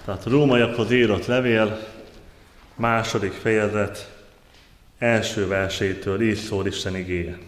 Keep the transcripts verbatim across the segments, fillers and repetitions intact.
Tehát a rómaiakhoz írott levél, második fejezet, első versétől így szól Isten igéje.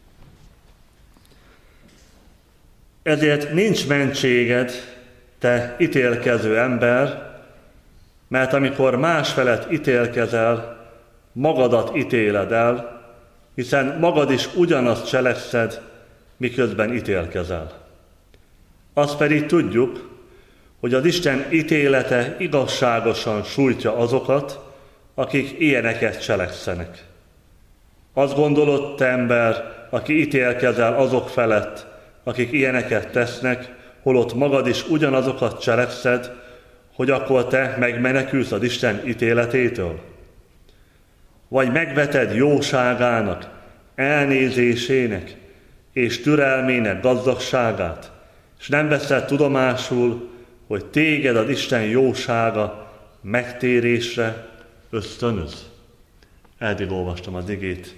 Ezért nincs mentséged, te ítélkező ember, mert amikor más felett ítélkezel, magadat ítéled el, hiszen magad is ugyanazt cselekszed, miközben ítélkezel. Azt pedig tudjuk, hogy az Isten ítélete igazságosan sújtja azokat, akik ilyeneket cselekszenek. Azt gondolod, te ember, aki ítélkezel azok felett, akik ilyeneket tesznek, holott magad is ugyanazokat cselekszed, hogy akkor te megmenekülsz az Isten ítéletétől? Vagy megveted jóságának, elnézésének és türelmének gazdagságát, és nem veszed tudomásul, hogy téged az Isten jósága megtérésre ösztönöz? Eddig olvastam az igét.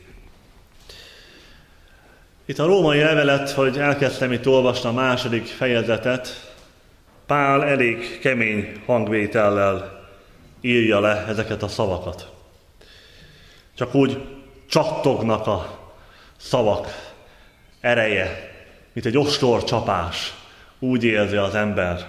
Itt a római levelet, hogy elkezdtem itt olvasni a második fejezetet, Pál elég kemény hangvétellel írja le ezeket a szavakat. Csak úgy csattognak a szavak ereje, mint egy ostorcsapás, úgy érzi az ember.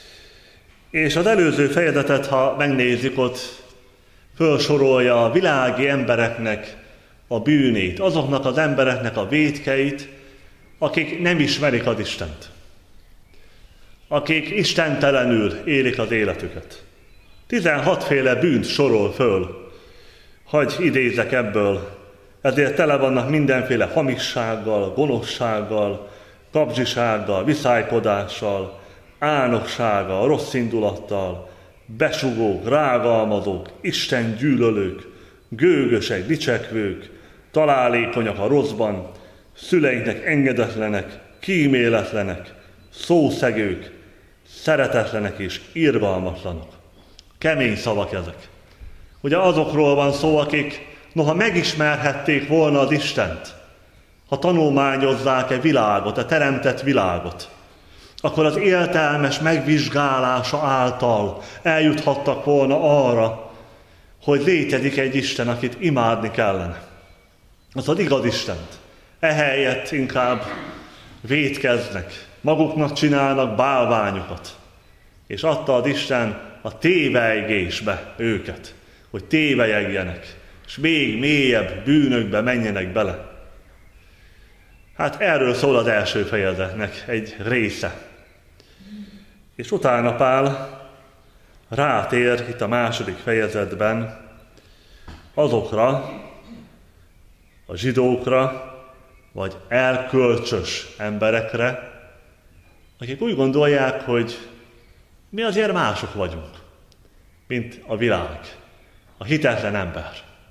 És az előző fejezetet, ha megnézzük, ott felsorolja a világi embereknek a bűnét, azoknak az embereknek a vétkeit, akik nem ismerik az Istent. Akik istentelenül élik az életüket. tizenhatféle bűnt sorol föl, hagy idézek ebből, ezért tele vannak mindenféle hamissággal, gonoszsággal, kapzsisággal, viszálykodással, álnoksággal, rossz indulattal, besugók, rágalmazók, Isten gyűlölők, gőgösek, dicsekvők, találékonyak a rosszban, szüleinknek engedetlenek, kíméletlenek, szószegők, szeretetlenek és irgalmatlanok. Kemény szavak ezek. Ugye azokról van szó, akik noha megismerhették volna az Istent, ha tanulmányozzák-e világot, a teremtett világot, akkor az értelmes megvizsgálása által eljuthattak volna arra, hogy létezik egy Isten, akit imádni kellene. Az az igaz Istent. Ehelyett inkább vétkeznek, maguknak csinálnak bálványokat. És adta az Isten a tévejgésbe őket, hogy tévejegjenek, és még mélyebb bűnökbe menjenek bele. Hát erről szól az első fejezetnek egy része. És utána Pál rátér itt a második fejezetben azokra, a zsidókra, vagy erkölcsös emberekre, akik úgy gondolják, hogy mi azért mások vagyunk, mint a világ, a hitetlen ember.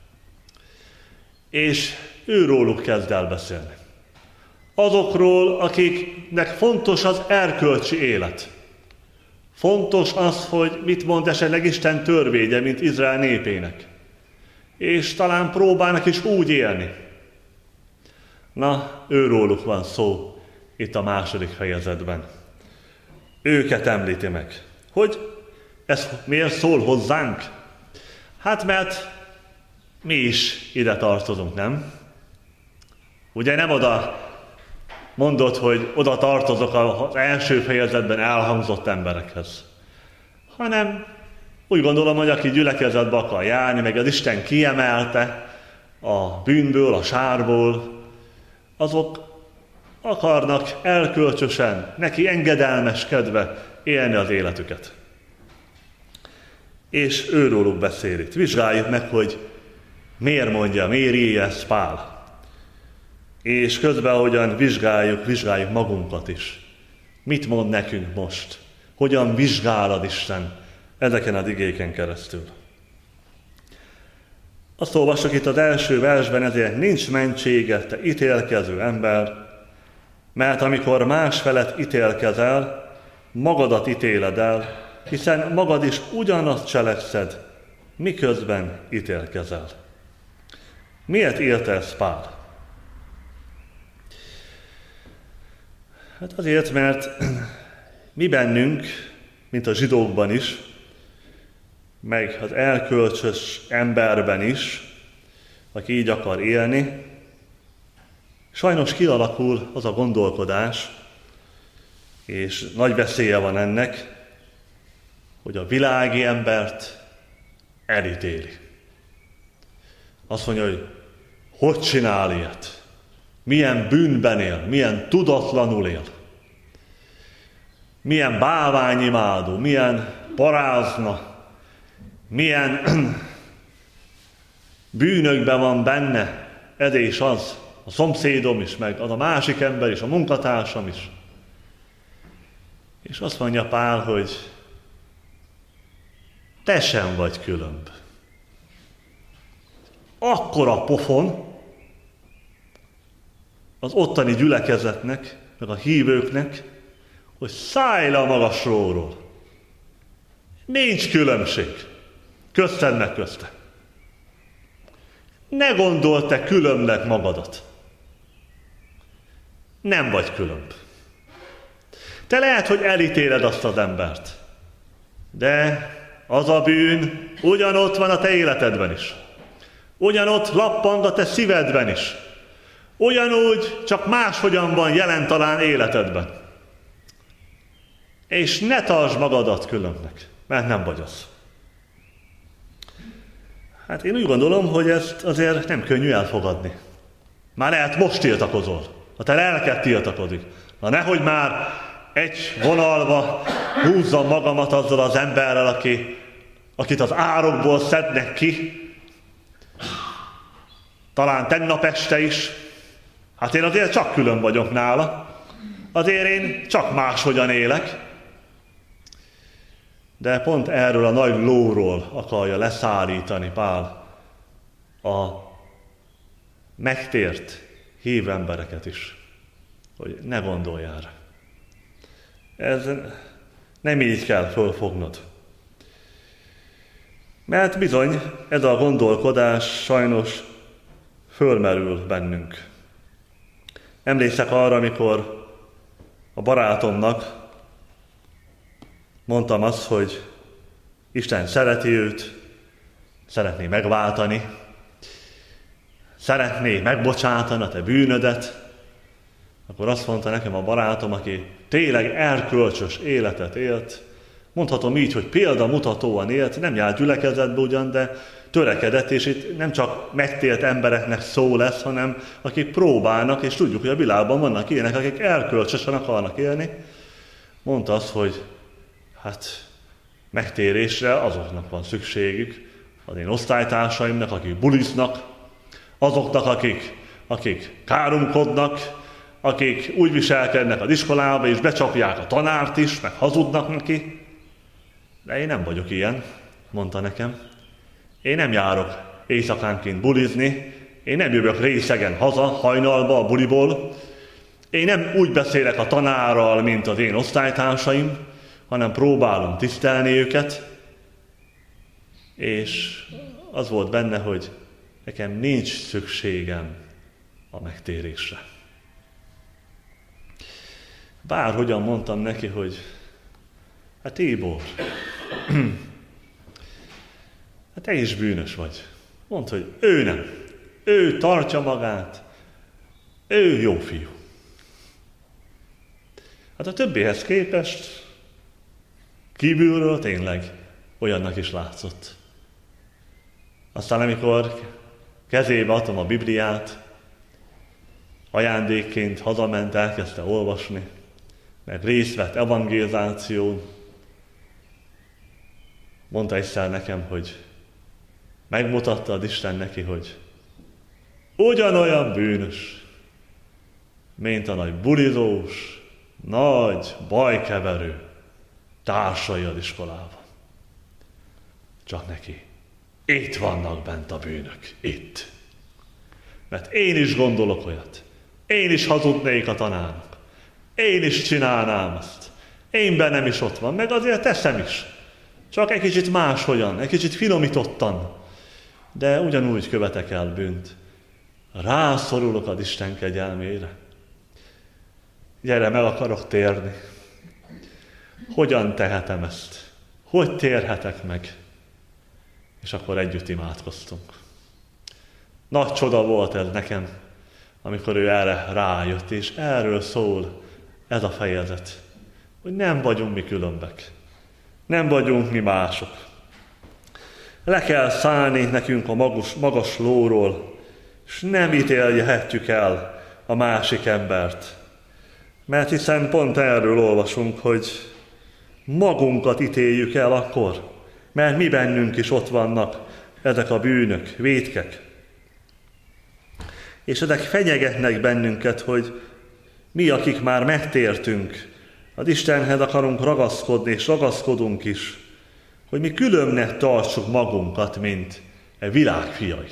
És őróluk kezd el beszélni. Azokról, akiknek fontos az erkölcsi élet. Fontos az, hogy mit mond esetleg Isten törvénye, mint Izrael népének. És talán próbálnak is úgy élni. Na, őróluk van szó itt a második fejezetben. Őket említi meg. Hogy ez miért szól hozzánk? Hát mert mi is ide tartozunk, nem? Ugye nem oda mondod, hogy oda tartozok az első fejezetben elhangzott emberekhez, hanem úgy gondolom, hogy aki gyülekezetbe akar járni, meg az Isten kiemelte a bűnből, a sárból, azok akarnak elkölcsösen, neki engedelmeskedve élni az életüket. És őróluk beszél itt. Vizsgáljuk meg, hogy miért mondja, miért írja ezt Pál. És közben, ahogyan vizsgáljuk, vizsgáljuk magunkat is. Mit mond nekünk most? Hogyan vizsgálod Isten ezeken az igéken keresztül? Azt olvassuk itt az első versben, ezért nincs mentséged, te ítélkező ember, mert amikor más felett ítélkezel, magadat ítéled el, hiszen magad is ugyanazt cselekszed, miközben ítélkezel. Miért írta ezt Pál? Hát azért, mert mi bennünk, mint a zsidókban is, meg az erkölcsös emberben is, aki így akar élni, sajnos kialakul az a gondolkodás, és nagy veszélye van ennek, hogy a világi embert elítéli. Azt mondja, hogy hogy csinál ilyet? Milyen bűnben él, milyen tudatlanul él. Milyen bálványimádó, milyen parázna, milyen bűnökben van benne, ez és az, a szomszédom is, meg az a másik ember is, a munkatársam is. És azt mondja Pál, hogy te sem vagy különb. Akkora pofon az ottani gyülekezetnek, meg a hívőknek, hogy szállj le a magasról. Nincs különbség közted meg közte. Ne gondold te különbnek magadat. Nem vagy különb. Te lehet, hogy elítéled azt az embert, de az a bűn ugyanott van a te életedben is. Ugyanott lappang a te szívedben is. Ugyanúgy, csak máshogyan van jelen talán életedben. És ne tartsd magadat különbnek, mert nem vagy az. Hát én úgy gondolom, hogy ezt azért nem könnyű elfogadni. Már lehet most tiltakozol, a te lelked tiltakozik. Na nehogy már egy vonalba húzzam magamat azzal az emberrel, aki, akit az árokból szednek ki, talán tegnap este is. Hát én azért csak külön vagyok nála, azért én csak máshogyan élek. De pont erről a nagy lóról akarja leszállítani Pál a megtért hív embereket is, hogy ne gondoljál rá. Ez nem így kell fölfognod. Mert bizony ez a gondolkodás sajnos fölmerül bennünk. Emlékszek arra, amikor a barátomnak mondtam azt, hogy Isten szereti őt, szeretné megváltani, szeretné megbocsátani a te bűnödet, akkor azt mondta nekem a barátom, aki tényleg erkölcsös életet élt, mondhatom így, hogy példamutatóan élt, nem járt gyülekezetbe ugyan, de törekedett, és itt nem csak megtélt embereknek szó lesz, hanem akik próbálnak, és tudjuk, hogy a világban vannak ilyenek, akik erkölcsösen akarnak élni. Mondta azt, hogy hát megtérésre azoknak van szükségük, az én osztálytársaimnak, akik buliznak, azoknak, akik, akik káromkodnak, akik úgy viselkednek az iskolába, és becsapják a tanárt is, meg hazudnak neki. De én nem vagyok ilyen, mondta nekem. Én nem járok éjszakánként bulizni, én nem jövök részegen haza, hajnalba a buliból, én nem úgy beszélek a tanárral, mint az én osztálytársaim, hanem próbálom tisztelni őket, és az volt benne, hogy nekem nincs szükségem a megtérésre. Bárhogyan mondtam neki, hogy hát Tibor, hát te is bűnös vagy. Mondd, hogy ő nem. Ő tartja magát. Ő jó fiú. Hát a többihez képest kívülről tényleg olyannak is látszott. Aztán amikor kezébe adtam a Bibliát, ajándékként hazament, elkezdte olvasni, meg részt vett evangelizáción, mondta egyszer nekem, hogy megmutatta az Isten neki, hogy ugyanolyan bűnös, mint a nagy bulizós, nagy bajkeverő társai az iskolában. Csak neki itt vannak bent a bűnök, itt. Mert én is gondolok olyat. Én is hazudnék a tanárnak. Én is csinálnám azt. Én bennem is ott van, meg azért teszem is. Csak egy kicsit máshogyan, egy kicsit finomítottan. De ugyanúgy követek el bűnt. Rászorulok az Isten kegyelmére. Gyere, meg akarok térni. Hogyan tehetem ezt? Hogy térhetek meg? és akkor együtt imádkoztunk. Nagy csoda volt ez nekem, amikor ő erre rájött, és erről szól ez a fejezet, hogy nem vagyunk mi különbek, nem vagyunk mi mások. Le kell szállni nekünk a magas, magas lóról, és nem ítélhetjük el a másik embert. Mert hiszen pont erről olvasunk, hogy magunkat ítéljük el akkor, mert mi bennünk is ott vannak ezek a bűnök, vétkek. És ezek fenyegetnek bennünket, hogy mi, akik már megtértünk, az Istenhez akarunk ragaszkodni, és ragaszkodunk is, hogy mi különbnek tartsuk magunkat, mint e világ fiai.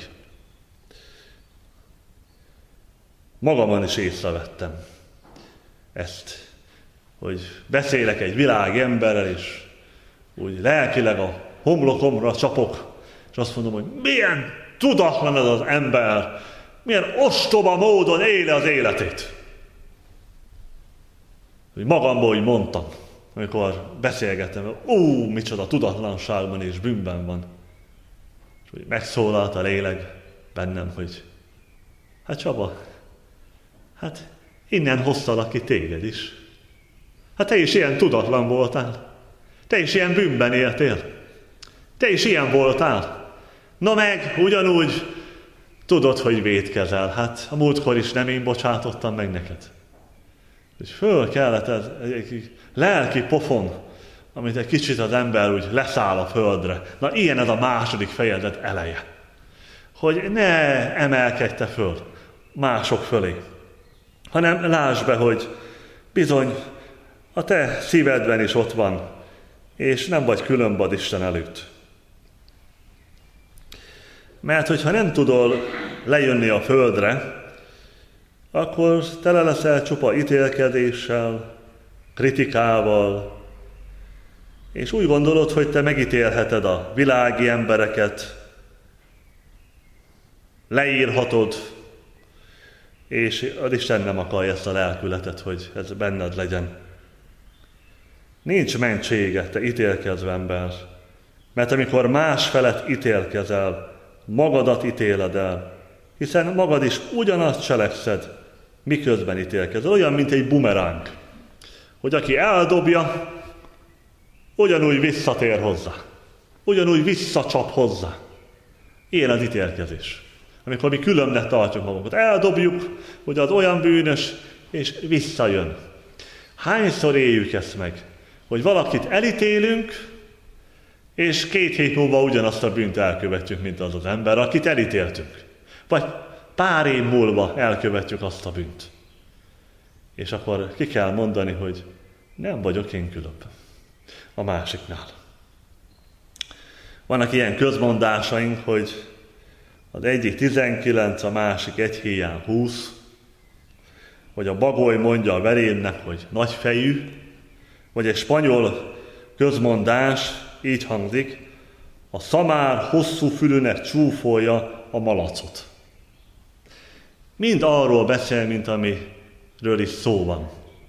Magamon is észrevettem ezt, hogy beszélek egy világ emberrel, és úgy lelkileg a homlokomra csapok, és azt mondom, hogy milyen tudatlan ez az ember, milyen ostoba módon éli az életét. Hogy magamból úgy mondtam, amikor beszélgettem, hogy ú, micsoda tudatlanságban és bűnben van. És úgy megszólalt a lélek bennem, hogy hát Csaba, hát innen hoztalak ki téged is. Hát te is ilyen tudatlan voltál. Te is ilyen bűnben éltél. Te is ilyen voltál. Na meg, ugyanúgy tudod, hogy vétkezel. Hát a múltkor is nem én bocsátottam meg neked. És föl kellett ez egy lelki pofon, amit egy kicsit az ember úgy leszáll a földre. Na ilyen ez a második fejezet eleje. Hogy ne emelkedj te föl mások fölé, hanem lásd be, hogy bizony a te szívedben is ott van, és nem vagy különbad Isten előtt. Mert hogyha nem tudod lejönni a földre, akkor tele leszel csupa ítélkedéssel, kritikával, és úgy gondolod, hogy te megítélheted a világi embereket, leírhatod, és az Isten nem akarja ezt a lelkületet, hogy ez benned legyen. Nincs mentsége, te ítélkező ember, mert amikor más felett ítélkezel, magadat ítéled el, hiszen magad is ugyanazt cselekszed, miközben ítélkezel. Olyan, mint egy bumeráng, hogy aki eldobja, ugyanúgy visszatér hozzá, ugyanúgy visszacsap hozzá. Ilyen az ítélkezés. Amikor mi különbnek tartjuk magunkat, eldobjuk, hogy az olyan bűnös, és visszajön. Hányszor éljük ezt meg, hogy valakit elítélünk, és két hét múlva ugyanazt a bűnt elkövetjük, mint az az ember, akit elítéltünk. Vagy pár év múlva elkövetjük azt a bűnt. És akkor ki kell mondani, hogy nem vagyok én különb a másiknál. Vannak ilyen közmondásaink, hogy az egyik tizenkilenc, a másik egy híján húsz, hogy a bagoly mondja a verénnek, hogy nagyfejű, vagy egy spanyol közmondás így hangzik, a szamár hosszú fülűnek csúfolja a malacot. Mind arról beszél, mint amiről is szó van.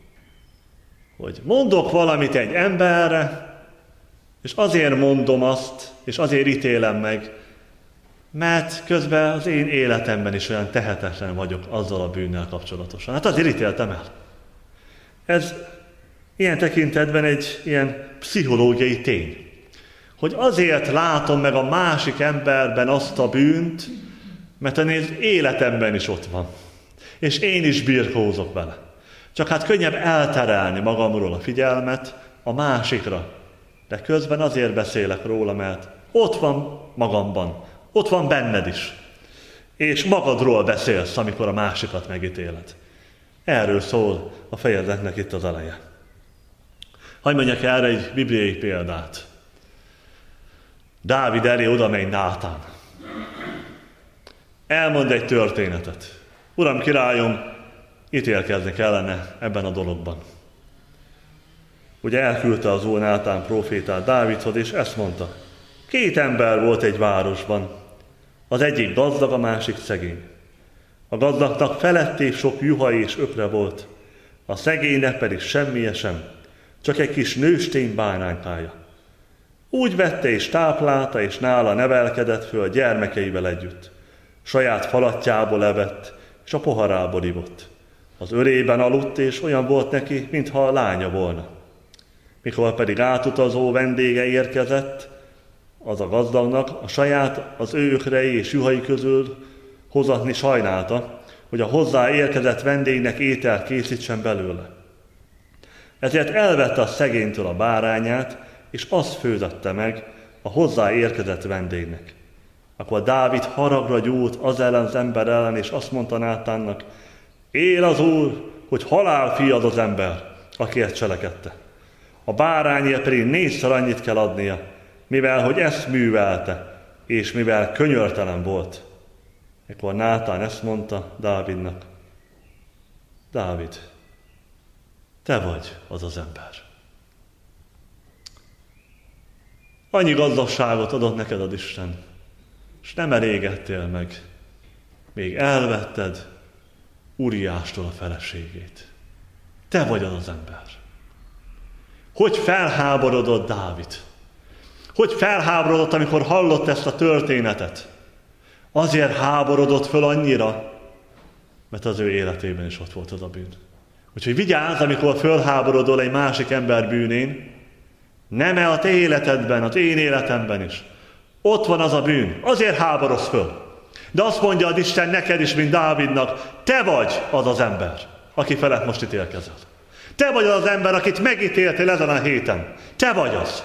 Hogy mondok valamit egy emberre, és azért mondom azt, és azért ítélem meg, mert közben az én életemben is olyan tehetetlen vagyok azzal a bűnnel kapcsolatosan. Hát azért ítéltem el. Ez ilyen tekintetben egy ilyen pszichológiai tény. Hogy azért látom meg a másik emberben azt a bűnt, mert az életemben is ott van. És én is birkózok vele. Csak hát könnyebb elterelni magamról a figyelmet a másikra. De közben azért beszélek róla, mert ott van magamban. Ott van benned is. És magadról beszélsz, amikor a másikat megítéled. Erről szól a fejezetnek itt az eleje. Hadd mondjak erre egy bibliai példát. Dávid elé oda megy Nátán. Elmond egy történetet. Uram, királyom, ítélkezni kellene ebben a dologban. Ugye elküldte az úr Nátán prófétát Dávidhoz, és ezt mondta. Két ember volt egy városban. Az egyik gazdag, a másik szegény. A gazdagnak feletté sok juha és ökre volt, a szegénynek pedig semmije sem, csak egy kis nőstény báránykája. Úgy vette és táplálta, és nála nevelkedett föl a gyermekeivel együtt. Saját falatjából evett, és a poharából ivott. Az ölében aludt, és olyan volt neki, mintha a lánya volna. Mikor pedig átutazó vendége érkezett, az a gazdagnak a saját az ő ökrei és juhai közül hozatni sajnálta, hogy a hozzá érkezett vendégnek ételt készítsen belőle. Ezért elvette a szegénytől a bárányát, és azt főzette meg a hozzá érkezett vendégnek. Akkor Dávid haragra gyúlt az ellen az ember ellen, és azt mondta Nátánnak, él az Úr, hogy halálfi az az ember, aki ezt cselekedte. A bárányért pedig négyszer annyit kell adnia, mivel hogy ezt művelte, és mivel könyörtelen volt. Ekkor Nátán ezt mondta Dávidnak, Dávid, te vagy az az ember. Annyi gazdagságot adott neked az Isten, és nem elégettél meg, még elvetted Uriástól a feleségét. Te vagy az az ember. Hogy felháborodott Dávid? Hogy felháborodott, amikor hallott ezt a történetet? Azért háborodott föl annyira, mert az ő életében is ott volt az a bűn. Úgyhogy vigyázz, amikor fölháborodol egy másik ember bűnén, nem-e a te életedben, az én életemben is. Ott van az a bűn, azért háborodsz föl. De azt mondja az Isten neked is, mint Dávidnak, te vagy az az ember, aki felett most ítélkezel. Te vagy az az ember, akit megítéltél ezen a héten. Te vagy az.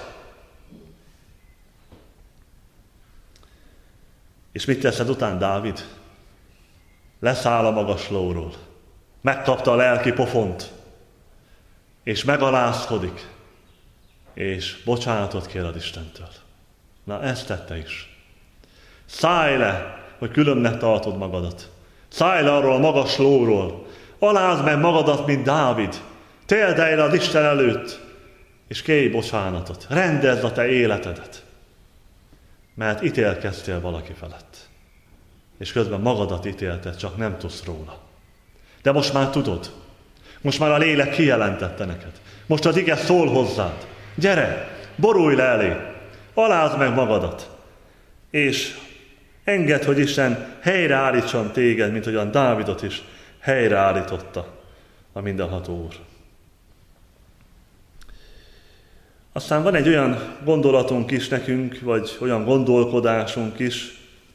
És mit teszed után Dávid? Leszáll a magaslóról. Megkapta a lelki pofont. És megalázkodik. És bocsánatot kér az Istentől. Na, ezt tette is. Szállj le, hogy különnek tartod magadat. Szállj le arról a magaslóról. Alázd meg magadat, mint Dávid. Téldelj le az Isten előtt, és kérj bocsánatot. Rendezd a te életedet. Mert ítélkeztél valaki felett. És közben magadat ítélted, csak nem tudsz róla. De most már tudod. Most már a lélek kijelentette neked. Most az ige szól hozzád. Gyere, borulj le elé. Alázd meg magadat. És engedd, hogy Isten helyreállítson téged, mint olyan Dávidot is helyreállította a mindenható Úr. Aztán van egy olyan gondolatunk is nekünk, vagy olyan gondolkodásunk is,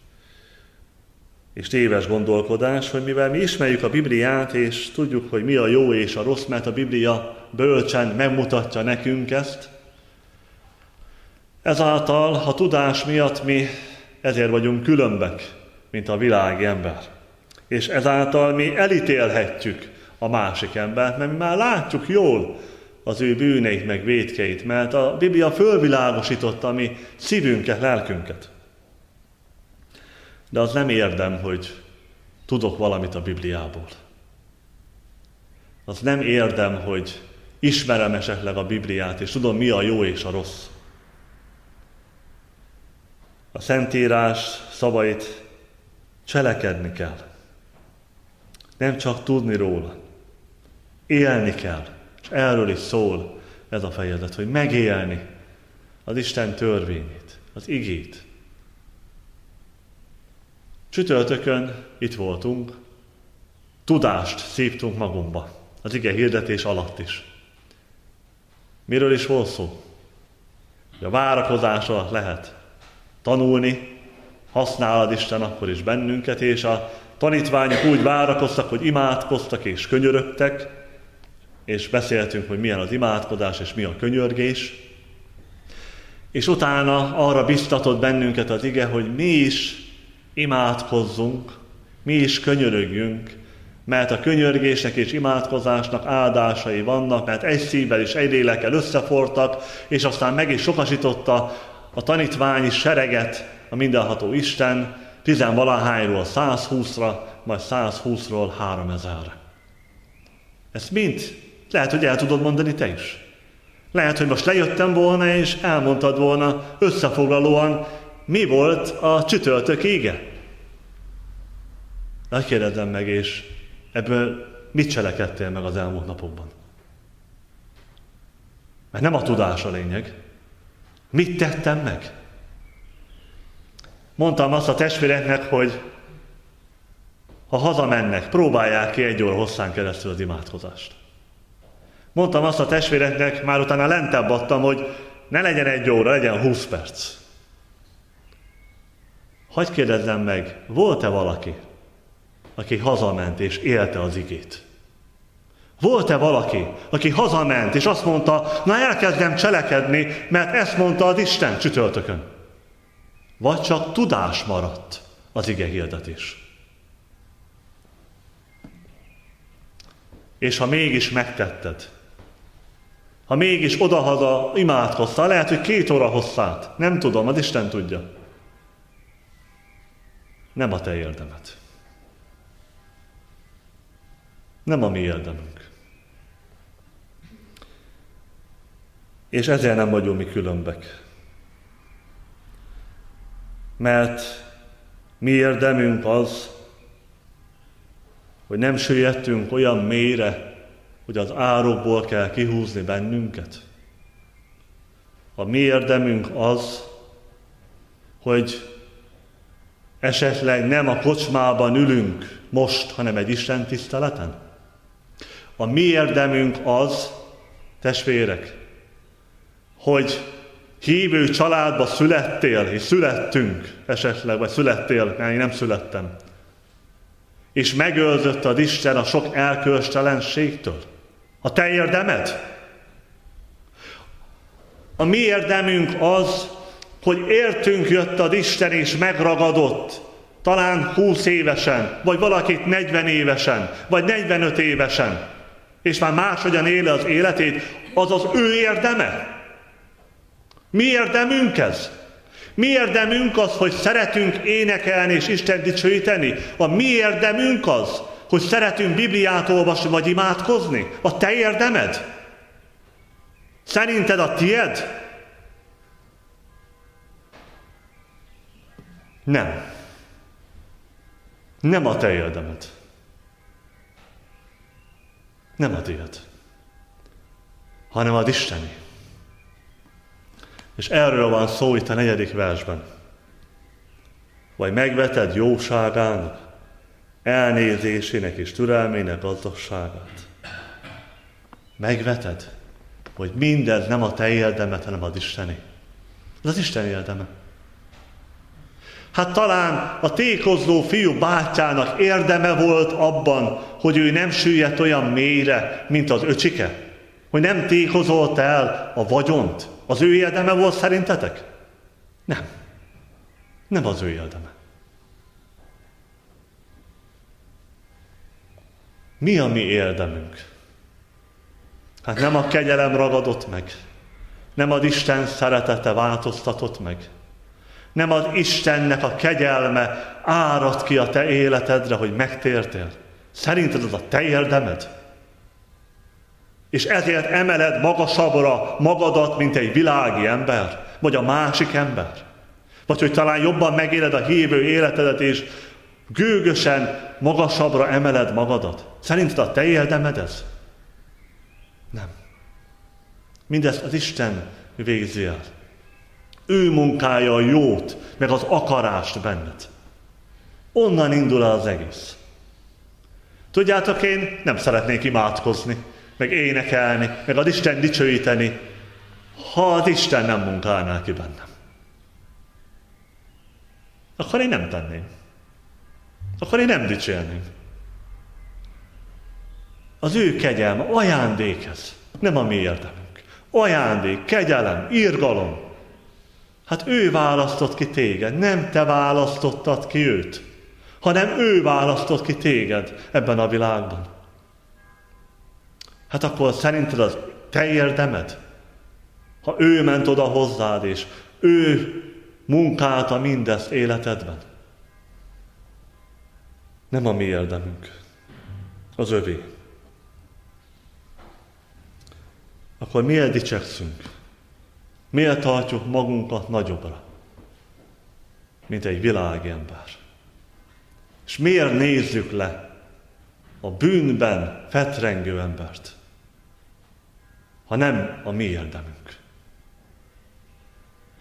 és téves gondolkodás, hogy mivel mi ismerjük a Bibliát, és tudjuk, hogy mi a jó és a rossz, mert a Biblia bölcsen megmutatja nekünk ezt, ezáltal a tudás miatt mi ezért vagyunk különbek, mint a világi ember. És ezáltal mi elítélhetjük a másik embert, mert mi már látjuk jól az ő bűneit meg vétkeit, mert a Biblia fölvilágosította mi szívünket, lelkünket. De az nem érdem, hogy tudok valamit a Bibliából. Az nem érdem, hogy ismerem esetleg a Bibliát, és tudom, mi a jó és a rossz. A Szentírás szavait cselekedni kell. Nem csak tudni róla. Élni kell. És erről is szól ez a fejezet, hogy megélni az Isten törvényét, az igét. Csütörtökön itt voltunk, tudást szívtunk magunkba, az ige hirdetés alatt is. Miről is volt szó? A várakozás alatt lehet tanulni, használad Isten akkor is bennünket, és a tanítványok úgy várakoztak, hogy imádkoztak és könyörögtek, és beszéltünk, hogy milyen az imádkozás és mi a könyörgés. És utána arra biztatott bennünket az ige, hogy mi is imádkozzunk, mi is könyörögjünk, mert a könyörgésnek és imádkozásnak áldásai vannak, mert egy szívvel és egy lélekkel összefortak, és aztán meg is sokasította a tanítványi sereget a mindenható Isten, tizenvalahányról százhúszra, majd százhúszról háromezerre. Ezt mind lehet, hogy el tudod mondani te is. Lehet, hogy most lejöttem volna, és elmondtad volna összefoglalóan, mi volt a csütörtök ige. De kérdezzem meg, és ebből mit cselekedtél meg az elmúlt napokban? Mert nem a tudás a lényeg. Mit tettem meg? Mondtam azt a testvéreknek, hogy ha hazamennek, próbálják ki egy óra hosszán keresztül az imádkozást. Mondtam azt a testvéreknek, már utána lentebb adtam, hogy ne legyen egy óra, legyen húsz perc. Hadd kérdezzem meg, volt-e valaki, aki hazament és élte az igét? Volt-e valaki, aki hazament és azt mondta, na elkezdem cselekedni, mert ezt mondta az Isten csütörtökön? Vagy csak tudás maradt az ige hirdetés? És ha mégis megtetted, ha mégis odahaza imádkoztál, lehet, hogy két óra hosszát, nem tudom, az Isten tudja. Nem a te érdemed. Nem a mi érdemünk. És ezért nem vagyunk mi különbek. Mert mi érdemünk az, hogy nem süllyedtünk olyan mélyre, hogy az árokból kell kihúzni bennünket. A mi érdemünk az, hogy esetleg nem a kocsmában ülünk most, hanem egy Isten tiszteleten. A mi érdemünk az, testvérek, hogy hívő családba születtél, és születtünk esetleg, vagy születtél, mert én nem születtem. És megőrzött az Isten a sok elkölcstelenségtől. A te érdemed? A mi érdemünk az, hogy értünk jött az Isten és megragadott, talán húsz évesen, vagy valakit negyven évesen, vagy negyvenöt évesen, és már máshogyan éle az életét, az az ő érdeme. Mi érdemünk ez? Mi érdemünk az, hogy szeretünk énekelni és Isten dicsőíteni? A mi érdemünk az, hogy szeretünk Bibliát olvasni vagy imádkozni? A te érdemed? Szerinted a tied? Nem. Nem a te érdemed. Nem a tied. Hanem az Isteni. És erről van szó itt a negyedik versben. Vagy megveted jóságának, elnézésének és türelmének gazdagságát. Megveted, hogy mindez nem a te érdemed, hanem az Isteni. Ez az Isten érdeme. Hát talán a tékozló fiú bátyjának érdeme volt abban, hogy ő nem süllyedt olyan mélyre, mint az öcsike, hogy nem tékozolt el a vagyont. Az ő érdeme volt szerintetek? Nem. Nem az ő érdeme. Mi a mi érdemünk? Hát nem a kegyelem ragadott meg. Nem az Isten szeretete változtatott meg. Nem az Istennek a kegyelme árad ki a te életedre, hogy megtértél. Szerinted az a te érdemed? És ezért emeled magasabbra magadat, mint egy világi ember, vagy a másik ember. Vagy hogy talán jobban megéled a hívő életedet, és gőgösen magasabbra emeled magadat. Szerinted a te érdemed ez? Nem. Mindezt az Isten végzi el. Ő munkálja a jót, meg az akarást benned. Onnan indul el az egész. Tudjátok, én nem szeretnék imádkozni, meg énekelni, meg az Isten dicsőíteni, ha az Isten nem munkálná ki bennem. Akkor én nem tenném. Akkor én nem dicsérném. Az ő kegyelme, ajándék ez, nem a mi érdemünk. Ajándék, kegyelem, irgalom. Hát ő választott ki téged, nem te választottad ki őt, hanem ő választott ki téged ebben a világban. Hát akkor szerinted az te érdemed? Ha ő ment oda hozzád, és ő munkálta mindezt életedben. Nem a mi érdemünk, az övé. Akkor miért dicsekszünk? Miért tartjuk magunkat nagyobbra, mint egy világi ember? És miért nézzük le a bűnben fetrengő embert, ha nem a mi érdemünk?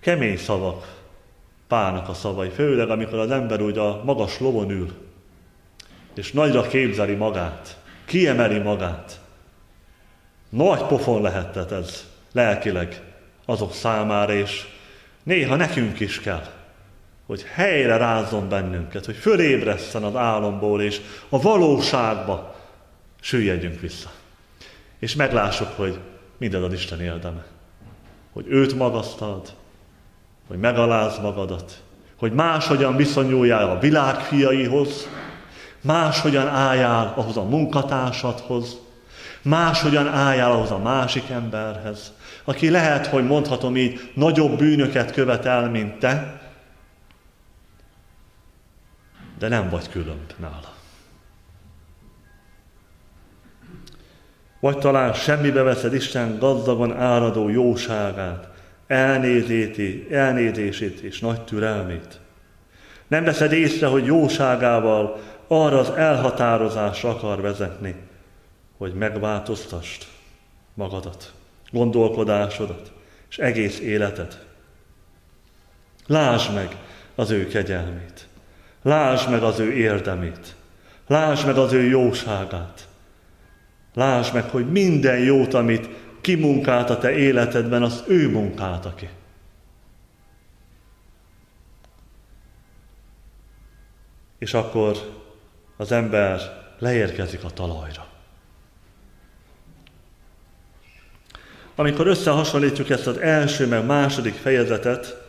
Kemény szavak Pálnak a szavai, főleg amikor az ember úgy a magas lovon ül, és nagyra képzeli magát, kiemeli magát. Nagy pofon lehetett ez lelkileg azok számára, és néha nekünk is kell, hogy helyre rázzon bennünket, hogy fölébresszen az álomból, és a valóságba süllyedjünk vissza. És meglássuk, hogy mindez az Isten érdeme. Hogy őt magasztald, hogy megalázd magadat, hogy máshogyan viszonyuljál a világ fiaihoz, máshogyan álljál ahhoz a munkatársadhoz, máshogyan álljál ahhoz a másik emberhez, aki lehet, hogy mondhatom így, nagyobb bűnöket követel, mint te, de nem vagy különb nála. Vagy talán semmibe veszed Isten gazdagon áradó jóságát, elnézését és nagy türelmét. Nem veszed észre, hogy jóságával arra az elhatározásra akar vezetni, hogy megváltoztasd magadat, gondolkodásodat és egész életed. Lásd meg az ő kegyelmét, lásd meg az ő érdemét, lásd meg az ő jóságát, lásd meg, hogy minden jót, amit kimunkált a te életedben, az ő munkálta ki. És akkor az ember leérkezik a talajra. Amikor összehasonlítjuk ezt az első meg második fejezetet,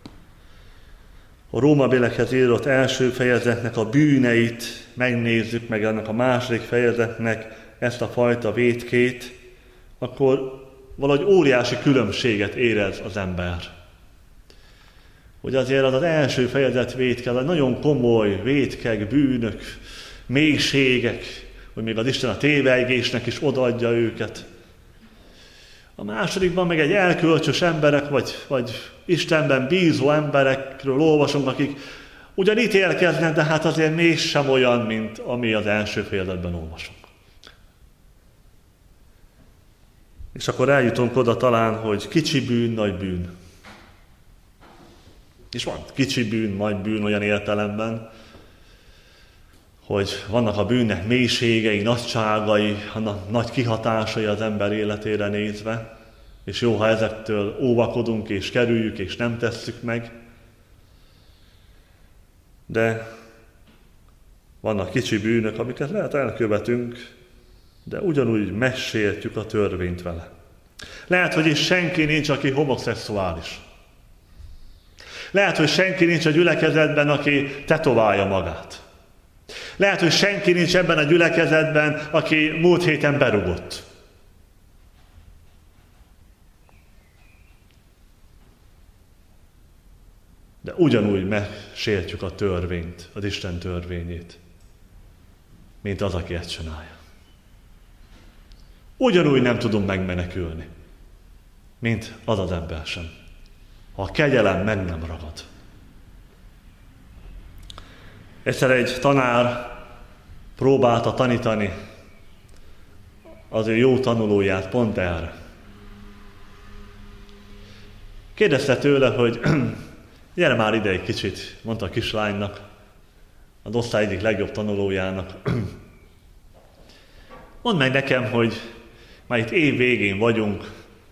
a Rómabélekhez írott első fejezetnek a bűneit megnézzük, meg ennek a második fejezetnek ezt a fajta vétkét, akkor valahogy óriási különbséget érez az ember. Hogy azért az az első fejezet vétke, az nagyon komoly vétkek, bűnök, mélységek, hogy még az Isten a tévejgésnek is odaadja őket. A másodikban meg egy elkölcsös emberek, vagy, vagy Istenben bízó emberekről olvasunk, akik ugyan ítélkeznek, de hát azért mégsem olyan, mint ami az első fejezetben olvasunk. És akkor eljutunk oda talán, hogy kicsi bűn, nagy bűn. És van kicsi bűn, nagy bűn olyan értelemben, hogy vannak a bűnnek mélységei, nagyságai, annak nagy kihatásai az ember életére nézve, és jó, ha ezektől óvakodunk és kerüljük és nem tesszük meg. De vannak kicsi bűnök, amiket lehet elkövetünk, de ugyanúgy megsértjük a törvényt vele. Lehet, hogy is senki nincs, aki homoszexuális. Lehet, hogy senki nincs a gyülekezetben, aki tetoválja magát. Lehet, hogy senki nincs ebben a gyülekezetben, aki múlt héten berugott. De ugyanúgy megsértjük a törvényt, az Isten törvényét, mint az, aki ezt csinálja. Ugyanúgy nem tudunk megmenekülni, mint az az ember sem, ha a kegyelem meg nem ragad. Egyszer egy tanár próbálta tanítani az ő jó tanulóját pont erre. Kérdezte tőle, hogy gyere már ide egy kicsit, mondta a kislánynak, az osztály egyik legjobb tanulójának. Mondd meg nekem, hogy már itt év végén vagyunk,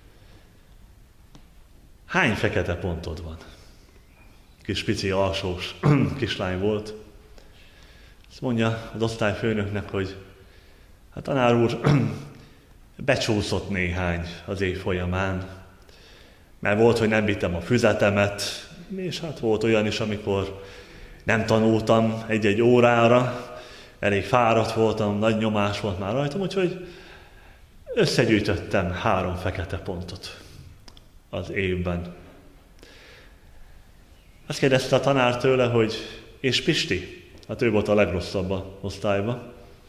hány fekete pontod van? Kis pici alsós kislány volt. Azt mondja az osztályfőnöknek, hogy hát tanár úr, becsúszott néhány az év folyamán, mert volt, hogy nem vittem a füzetemet, és hát volt olyan is, amikor nem tanultam egy-egy órára, elég fáradt voltam, nagy nyomás volt már rajtam, úgyhogy összegyűjtöttem három fekete pontot az évben. Azt kérdezte a tanár tőle, hogy és Pisti? Hát ő volt a legrosszabb az osztályban.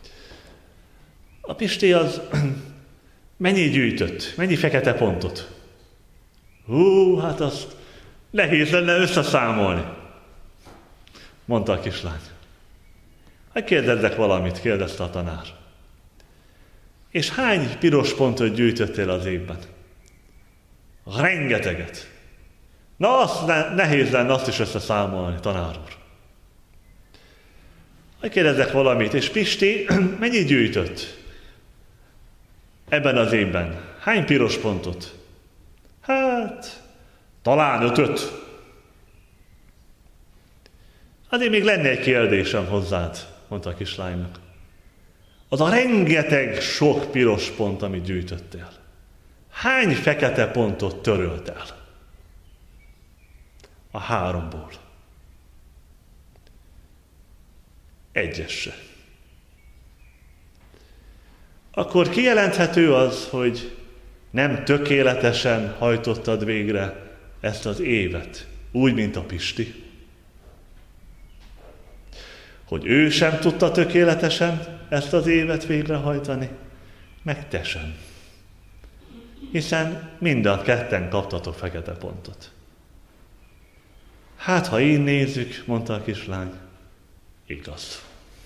A Pisti az mennyi gyűjtött? Mennyi fekete pontot? Hú, hát azt nehéz lenne összeszámolni, mondta a kislány. Hát kérdezzek valamit, kérdezte a tanár. És hány piros pontot gyűjtöttél az évben? Rengeteget. Na, azt ne, nehéz lenne azt is összeszámolni, tanár úr. Hogy kérdezzek valamit, és Pisti mennyit gyűjtött ebben az évben? Hány piros pontot? Hát, talán ötöt. Azért még lenne egy kérdésem hozzád, mondta a kislánynak. Az a rengeteg sok piros pont, amit gyűjtöttél, hány fekete pontot törölt el? A háromból. Egyes se. Akkor kijelenthető az, hogy nem tökéletesen hajtottad végre ezt az évet, úgy, mint a Pisti. Hogy ő sem tudta tökéletesen ezt az évet végrehajtani, meg te sem. Hiszen mind a ketten kaptatok fekete pontot. Hát, ha így nézzük, mondta a kislány, igaz.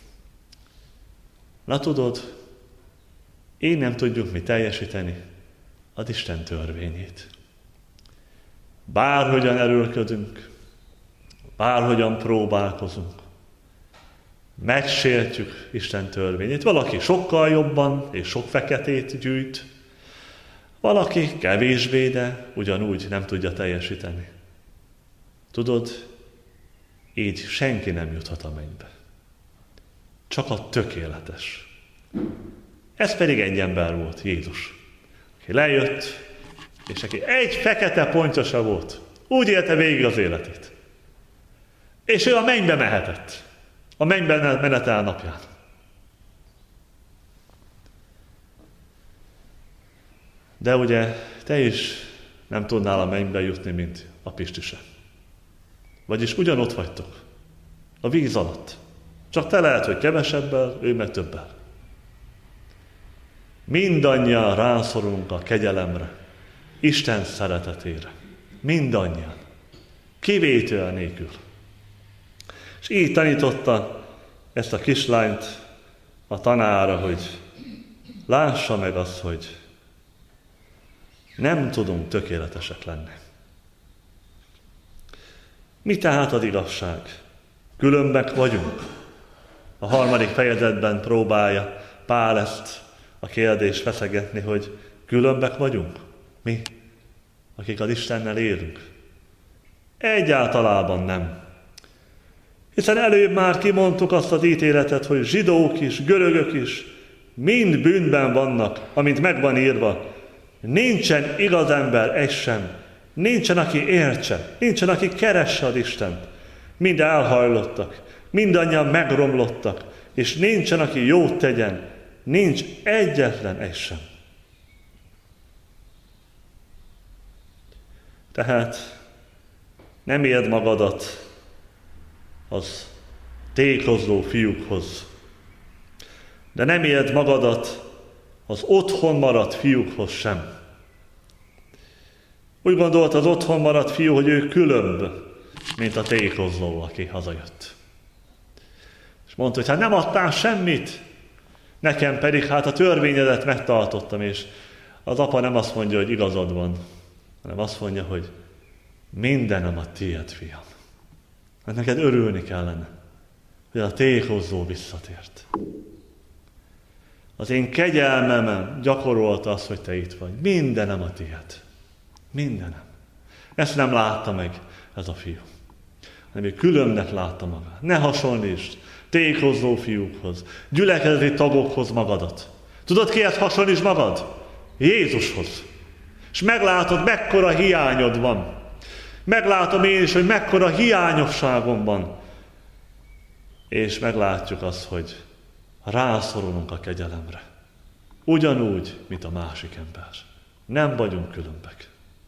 Na tudod, én nem tudjuk mi teljesíteni az Isten törvényét. Bárhogyan erőlködünk, bárhogyan próbálkozunk, megsértjük Isten törvényét. Valaki sokkal jobban és sok feketét gyűjt, valaki kevésbé, de ugyanúgy nem tudja teljesíteni. Tudod, így senki nem juthat a mennybe. Csak a tökéletes. Ez pedig egy ember volt, Jézus, aki lejött, és aki egy fekete pontja se volt. Úgy élte végig az életét. És ő a mennybe mehetett. A mennyben menetel napján. De ugye te is nem tudnál a mennybe jutni, mint a Pisti se. Vagyis ugyanott vagytok. A víz alatt. Csak te lehet, hogy kevesebbel, ő meg többel. Mindannyian rászorulunk a kegyelemre, Isten szeretetére. Mindannyian. Kivétel nélkül. És így tanította ezt a kislányt a tanára, hogy lássa meg azt, hogy nem tudunk tökéletesek lenni. Mi tehát az igazság? Különbek vagyunk. A harmadik fejezetben próbálja Pál ezt a kérdést feszegetni, hogy különbek vagyunk. Mi, akik az Istennel élünk. Egyáltalában nem. Hiszen előbb már kimondtuk azt az ítéletet, hogy zsidók is, görögök is mind bűnben vannak, amint meg van írva. Nincsen igaz ember egy sem. Nincsen, aki értse. Nincsen, aki keresse az Istent. Mind elhajlottak. Mindannyian megromlottak. És nincsen, aki jót tegyen. Nincs egyetlen egy sem. Tehát nem érd magadat az tékozló fiúkhoz. De nem érd magadat az otthon maradt fiúkhoz sem. Úgy gondolt az otthon maradt fiú, hogy ő különb, mint a tékozló, aki hazajött. És mondta, hogy hát nem adtál semmit, nekem pedig hát a törvényedet megtartottam, és az apa nem azt mondja, hogy igazad van, hanem azt mondja, hogy mindenem a tiéd, fiam. Hát neked örülni kellene, hogy a tékozló visszatért. Az én kegyelmemen gyakorolta azt, hogy te itt vagy. Mindenem a tiéd. Mindenem. Ezt nem látta meg ez a fiú. Hanem ő különnek látta magát. Ne hasonlítsd tékozló fiúkhoz, gyülekezeti tagokhoz magadat. Tudod, kihez hasonlítsd magad? Jézushoz. És meglátod, mekkora hiányod van. Meglátom én is, hogy mekkora hiányosságom van. És meglátjuk azt, hogy rászorulunk a kegyelemre. Ugyanúgy, mint a másik ember. Nem vagyunk különbek.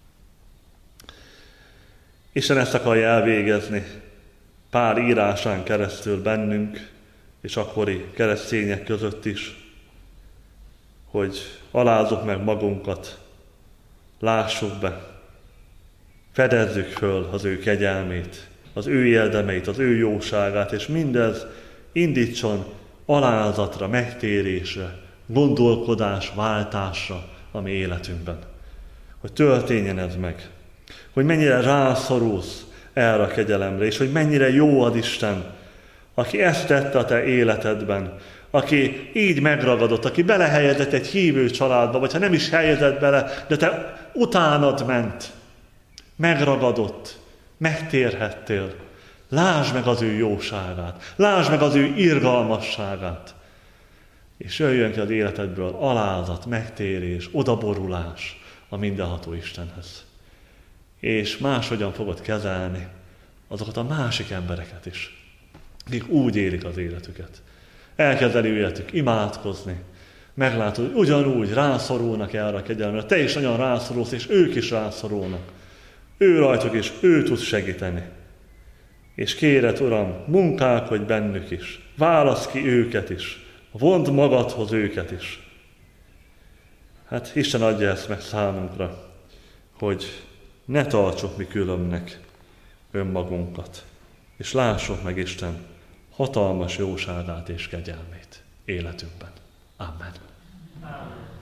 Isten ezt akarja elvégezni pár írásán keresztül bennünk, és akkori keresztények között is, hogy alázzuk meg magunkat, lássuk be, fedezzük föl az ő kegyelmét, az ő érdemeit, az ő jóságát, és mindez indítson alázatra, megtérésre, gondolkodás, váltásra a mi életünkben. Hogy történjen ez meg. hogy mennyire rászorulsz erre a kegyelemre, és hogy mennyire jó ad Isten, aki ezt tette a te életedben, aki így megragadott, aki belehelyezett egy hívő családba, vagy ha nem is helyezett bele, de te utánad ment, megragadott, megtérhettél. Lásd meg az ő jóságát, lásd meg az ő irgalmasságát, és jöjjön ki az életedből alázat, megtérés, odaborulás a mindenható Istenhez. És máshogyan fogod kezelni azokat a másik embereket is, akik úgy élik az életüket. Elkezdeli életük imádkozni, meglátod, hogy ugyanúgy rászorulnak erre a kegyelemre, te is nagyon rászorulsz, és ők is rászorulnak. Ő rajtuk is, ő tud segíteni. És kéred, Uram, munkálkodj bennük is, válasz ki őket is, vond magadhoz őket is. Hát Isten adja ezt meg számunkra, hogy ne tartsuk mi különbnek önmagunkat, és lássuk meg Isten hatalmas jóságát és kegyelmét életünkben. Amen. Amen.